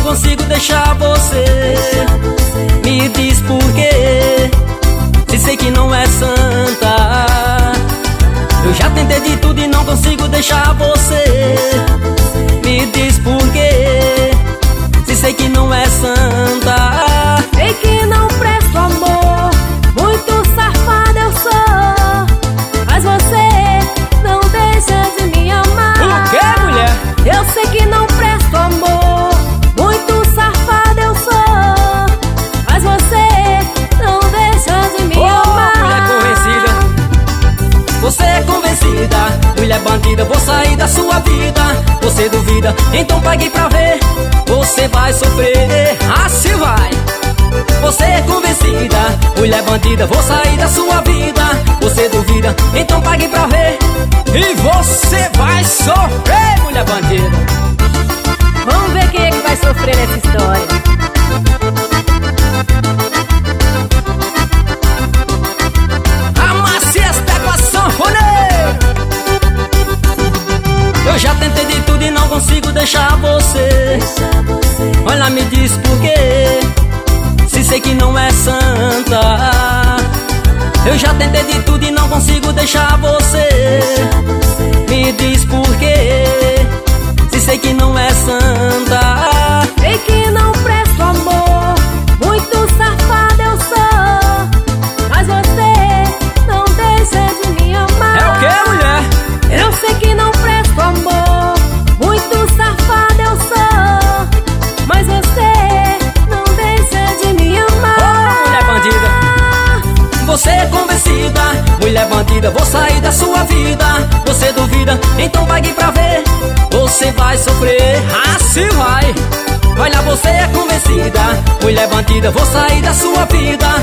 consigo deixar você. Me diz por quê, se sei que não é santa. Eu já tentei de tudo e não consigo deixar você. Me diz por quê, se sei que não é santa. Sei que não presto amor, muito safada eu sou, mas você não deixa de me amar. O que, mulher? Eu sei que não presto amor, muito safada eu sou, mas você não deixa de me amar. Mulher convencida, você é convencida. Mulher bandida, vou sair da sua vida. Você duvida, então pague pra ver. Você vai sofrer, assim vai. Você é convencida, mulher bandida, vou sair da sua vida. Você duvida, então pague pra ver. E você vai sofrer, mulher bandida. Vamos ver quem é que vai sofrer nessa história. Amasse esta equação, sanfoneiro. Eu já tentei de tudo e não consigo deixar você. Olha, me diz por quê, se sei que não é santa. Eu já tentei de tudo e não consigo deixar você. Me diz por quê, se sei que não é santa. Sei que não presto amor, muito safada eu sou, mas você não deixa de me amar. É o que, mulher? Eu sei que não presto amor, muito safada eu sou, mas você não deixa de me amar. Mulher bandida, você é convencida. Mulher bandida, vou sair da sua vida. Você duvida, então pague pra ver. Você vai sofrer, assim vai. Olha, você é convencida. Mulher bandida, vou sair da sua vida.